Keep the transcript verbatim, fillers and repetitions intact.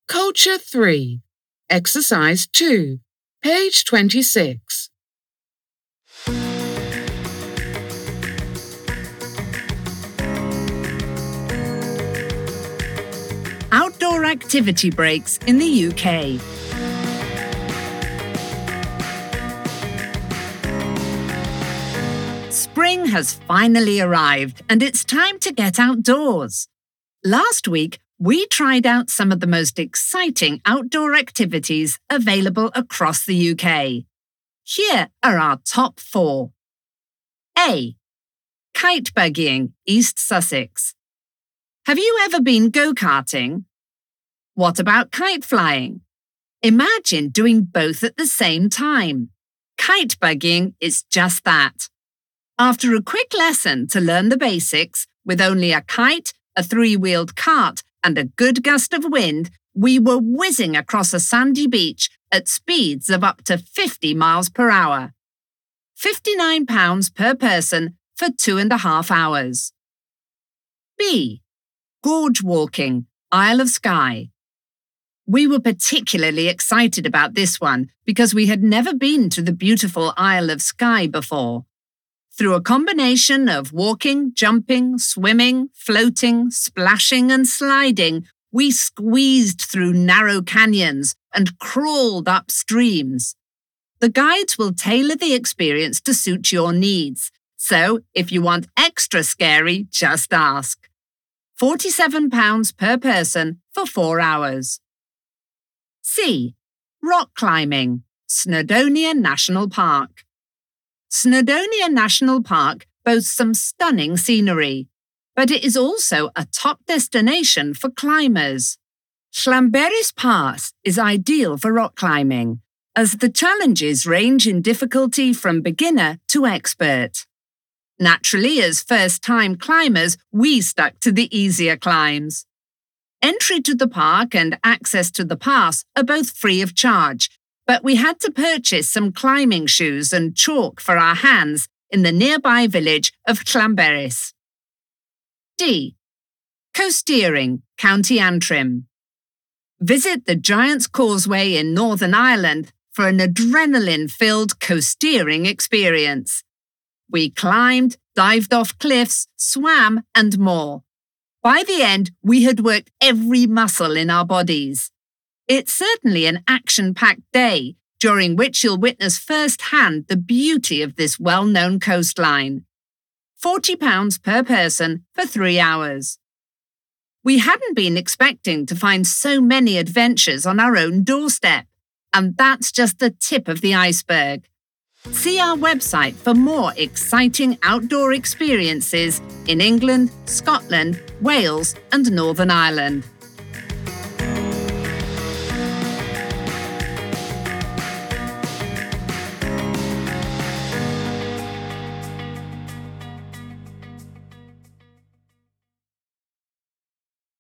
Culture three, Exercise two, page twenty-six. Outdoor activity breaks in the U K. Spring has finally arrived and it's time to get outdoors. Last week, we tried out some of the most exciting outdoor activities available across the U K. Here are our top four. A. Kite buggying, East Sussex. Have you ever been go-karting? What about kite flying? Imagine doing both at the same time. Kite buggying is just that. After a quick lesson to learn the basics, with only a kite, a three-wheeled cart, and a good gust of wind, we were whizzing across a sandy beach at speeds of up to fifty miles per hour. fifty-nine pounds per person for two and a half hours. B. Gorge walking, Isle of Skye. We were particularly excited about this one because we had never been to the beautiful Isle of Skye before. Through a combination of walking, jumping, swimming, floating, splashing and sliding, we squeezed through narrow canyons and crawled up streams. The guides will tailor the experience to suit your needs, so if you want extra scary, just ask. forty-seven pounds per person for four hours. C. Rock climbing, Snowdonia National Park. Snowdonia National Park boasts some stunning scenery, but it is also a top destination for climbers. Llanberis Pass is ideal for rock climbing, as the challenges range in difficulty from beginner to expert. Naturally, as first-time climbers, we stuck to the easier climbs. Entry to the park and access to the pass are both free of charge, but we had to purchase some climbing shoes and chalk for our hands in the nearby village of Llanberis. D. Coasteering, County Antrim. Visit the Giant's Causeway in Northern Ireland for an adrenaline-filled coasteering experience. We climbed, dived off cliffs, swam, and more. By the end, we had worked every muscle in our bodies. It's certainly an action-packed day, during which you'll witness firsthand the beauty of this well-known coastline. forty pounds per person for three hours. We hadn't been expecting to find so many adventures on our own doorstep, and that's just the tip of the iceberg. See our website for more exciting outdoor experiences in England, Scotland, Wales, and Northern Ireland.